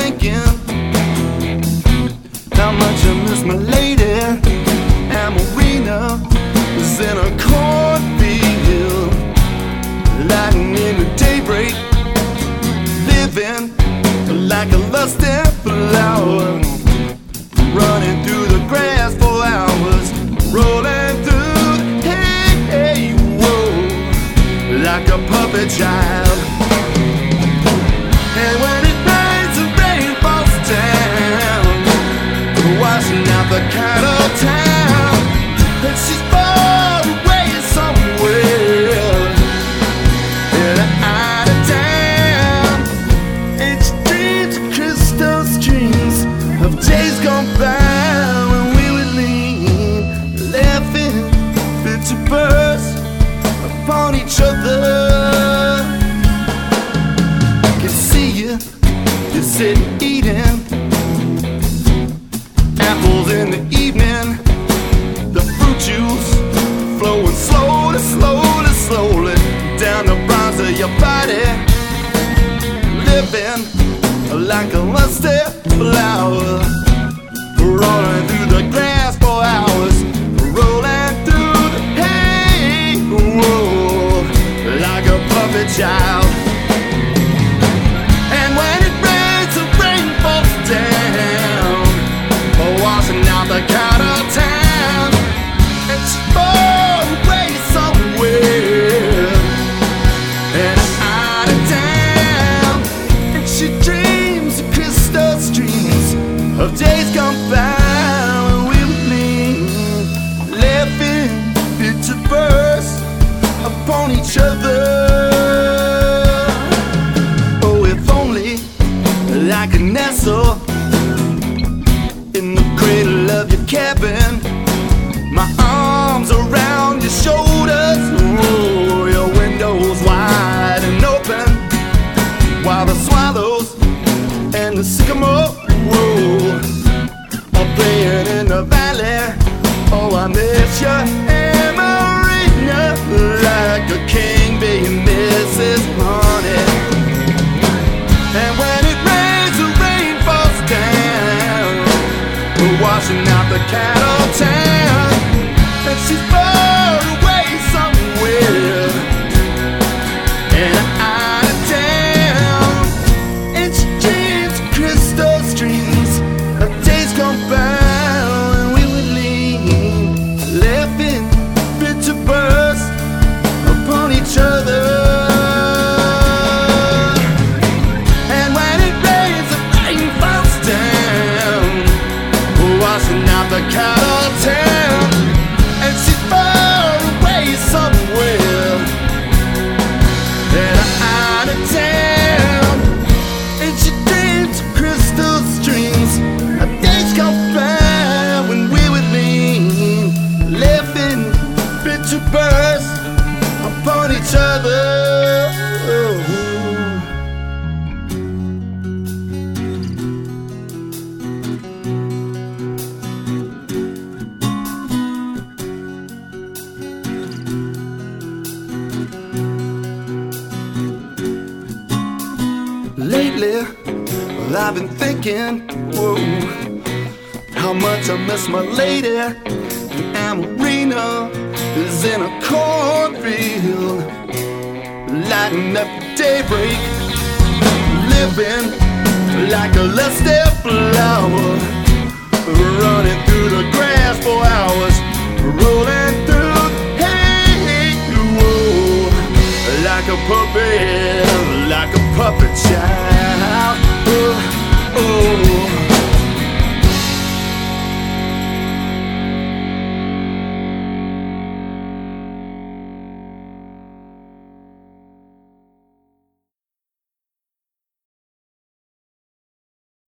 thinking how much I miss my lady. Amarina is in a cornfield, lighting in the daybreak, living like a lusty flower, running through the grass for hours, rolling through the hay, whoa, like a puppet child. And when it rains, the rain falls down, washing out the cattle town. And she's far away somewhere, out of town. And she dreams of crystal streams of days gone by, when we would lean, laughing, fit to burst upon each other. I can see you, you're sitting eating apples in the evening, the fruit juice flowing slowly, slowly, slowly down the bronze of your body, living like a lusty flower, rolling through the grass for hours, rolling through the hay, whoa, like a puppet child. And when it rains, the rain falls down, washing out the cattle town. And she's far away somewhere, out of town. And she dreams of crystal streams of days gone by, when we would lean, laughing, fit to burst upon each other. Oh, if only I could nestle in the cradle of your cabin, my arms around your shoulders, oh, your windows wide and open, while the swallows and the sycamore, whoa, are playing in the valley. Oh, I miss you, Amarina, like a king being Mrs. Honey. And when it rains, the rain falls down, washing out the cattle town. And she's far away somewhere, out of town. And she dreams of crystal streams of days gone by, when we would lean, laughing, fit to burst upon each other. And when it rains, the rain falls down, washing out the cattle town. And she's far away somewhere, out of town. And she dreams of crystal streams of days gone by, when we would lean, laughing, fit to burst upon each other. Lately, well, I've been thinking, whoa, how much I miss my lady. And Amarina is in a cornfield, lighting up the daybreak, living like a lusty flower, running through the grass for hours, rolling through the hay, whoa, like a puppet, like a puppet child. Oh, oh.